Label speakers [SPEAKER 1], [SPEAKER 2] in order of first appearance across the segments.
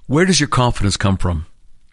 [SPEAKER 1] Where does your confidence come from?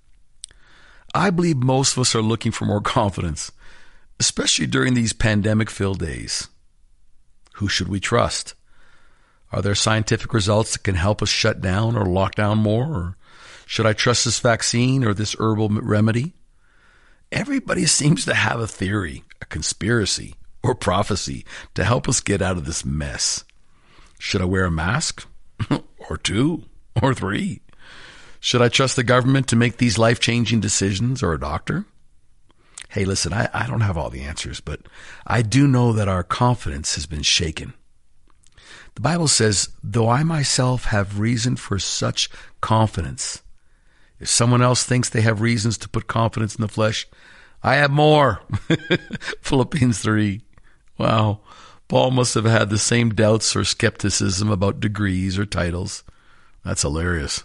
[SPEAKER 1] I believe most of us are looking for more confidence, especially during these pandemic-filled days. Who should we trust? Are there scientific results that can help us shut down or lock down more? Or should I trust this vaccine or this herbal remedy? Everybody seems to have a theory, a conspiracy, or prophecy to help us get out of this mess. Should I wear a mask? Or 2? Or 3? Should I trust the government to make these life-changing decisions, or a doctor? Hey, listen, I don't have all the answers, but I do know that our confidence has been shaken. The Bible says, though I myself have reason for such confidence, if someone else thinks they have reasons to put confidence in the flesh, I have more. Philippians 3. Wow. Paul must have had the same doubts or skepticism about degrees or titles. That's hilarious.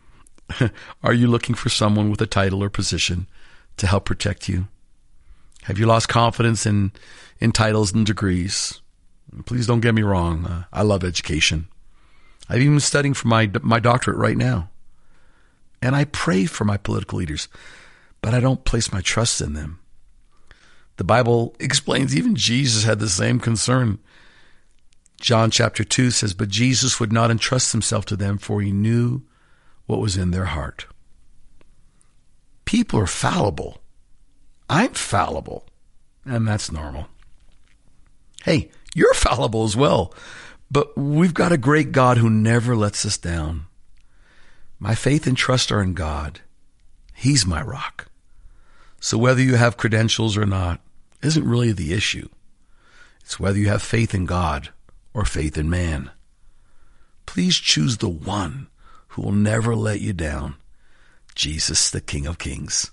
[SPEAKER 1] Are you looking for someone with a title or position to help protect you? Have you lost confidence in titles and degrees? Please don't get me wrong. I love education. I'm even studying for my doctorate right now. And I pray for my political leaders, but I don't place my trust in them. The Bible explains even Jesus had the same concern. John chapter 2 says, but Jesus would not entrust himself to them, for he knew what was in their heart. People are fallible. I'm fallible, and that's normal. Hey, you're fallible as well, but we've got a great God who never lets us down. My faith and trust are in God. He's my rock. So whether you have credentials or not isn't really the issue. It's whether you have faith in God or faith in man. Please choose the one who will never let you down, Jesus, the King of Kings.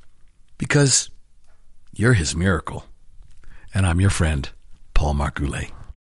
[SPEAKER 1] Because you're his miracle. And I'm your friend, Paul Marc Goulet.